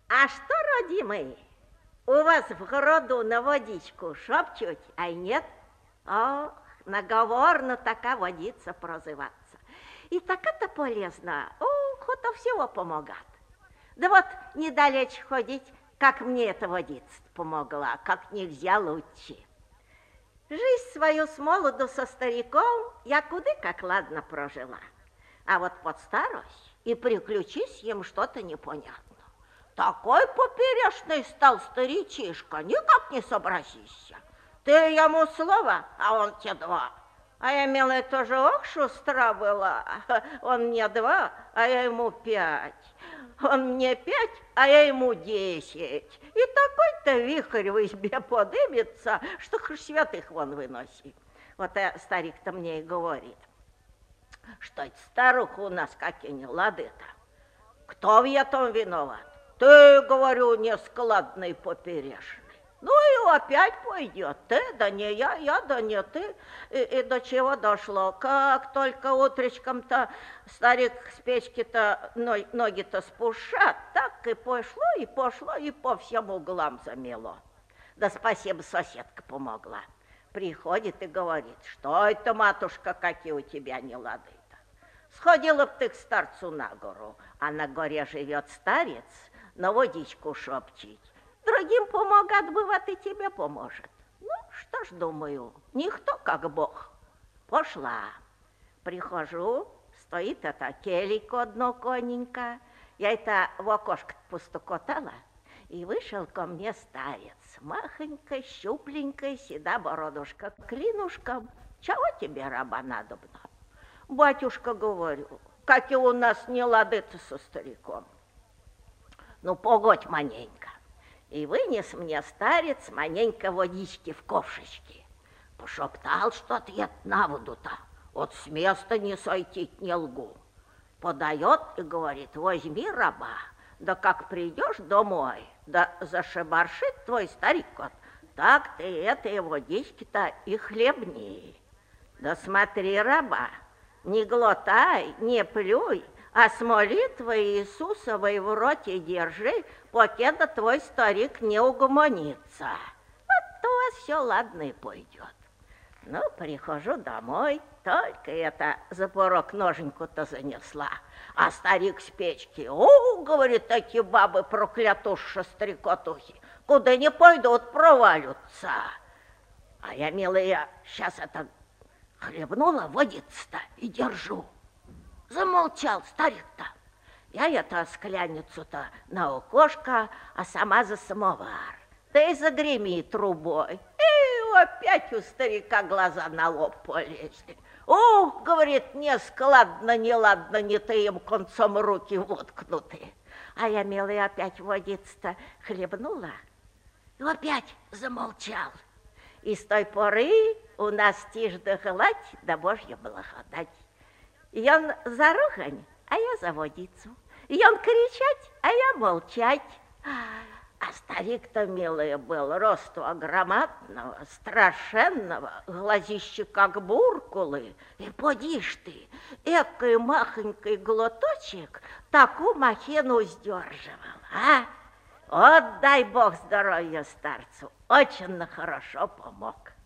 А что, родимые, у вас в городу на водичку шепчут, а нет? Ох, наговорно така водица прозываться. И так это полезно, ох, это всего помогает. Да вот недалече ходить, как мне эта водица помогла, как нельзя лучше. Жизнь свою с молоду со стариком я куды как ладно прожила. А вот под старость и приключись им что-то непонятно. Такой поперечный стал старичишка, никак не сообразишься. Ты ему слово, а он тебе два. А я, милая, тоже ох шустра была. Он мне два, а я ему 5. Он мне 5, а я ему 10. И такой-то вихрь в избе подымется, что хоть святых вон выноси. Вот старик-то мне и говорит, что эта старуха у нас какие нелады-то. Кто в этом виноват? Ты, говорю, нескладный поперечный. Ну и опять пойдет. Ты, да не я, да не ты. И до чего дошло? Как только утречком-то старик с печки-то ноги-то спушат, так и пошло, и по всем углам замело. Да спасибо, соседка помогла. Приходит и говорит, что это, матушка, какие у тебя нелады-то. Сходила б ты к старцу на гору, а на горе живет старец, на водичку шепчить. Другим помогать, бывает, и тебе поможет. Ну, что ж, думаю, никто как Бог. Пошла. Прихожу, стоит это келико одно коненько. Я это в окошко постукотала, и вышел ко мне старец. Махонько, щупленько, седа бородушка клинушком. Чего тебе, раба, надобно? Батюшка, говорю, как и у нас не лады-то со стариком. Ну, погодь маненько. И вынес мне старец маненько водички в ковшечке. Пошептал что-то я на воду-то. Вот с места не сойти, не лгу. Подает и говорит, возьми, раба, да как придешь домой, да зашибаршит твой старик-кот, так ты этой водички-то и хлебни. Да смотри, раба, не глотай, не плюй, а с молитвой Иисусовой в роте держи, покеда твой старик не угомонится. Вот у вас все ладно и пойдет. Ну, прихожу домой, только это за порог ноженьку-то занесла. А старик с печки, о, говорит, такие бабы проклятуши-стрекотухи, куда не пойдут, провалятся. А я, милая, сейчас это хлебнула водица-то и держу. Замолчал старик-то. Я это скляницу-то на окошко, а сама за самовар. Да и загреми трубой. И опять у старика глаза на лоб полезли. Ух, говорит, нескладно, неладно, не ты им концом руки воткнуты. А я, милая, опять водица-то хлебнула и опять замолчал. И с той поры у нас тишь да гладь, да Божья благодать. И он за рухань, а я за водицу. И он кричать, а я молчать. А старик-то, милый, был росту громадного, страшенного, глазище как буркулы. И поди ж ты, экой махонький глоточек такую махину сдерживал, а? Вот дай Бог здоровья старцу, очень хорошо помог.